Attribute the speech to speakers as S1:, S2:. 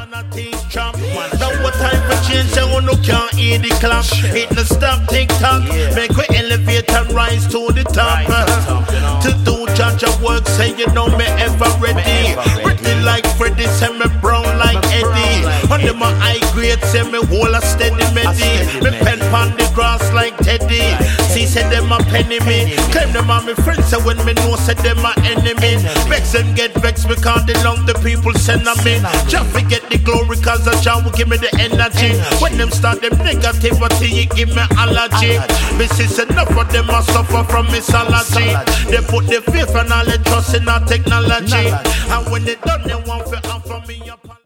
S1: Now what time for change, so no can't hear the clock. Hit the stop, tick-tock. Make we elevate and rise to the top. To do judge of work, say you know me ever ready. Ready like Freddy, say me brown like Eddie. Under my high grade, say me whole a steady medi. Me pen pon the grass like Teddy. See, say them a penny me. Claim them are my friends, so when me know, say them a enemy. Vex and get vexed because they love the people send on me. Just forget the glory, cause a Jah will give me the energy. When them start them negativity, it give me allergy. This is enough of them a suffer from mythology. They put their faith and all their trust in our technology. And when they done, they want to offer me a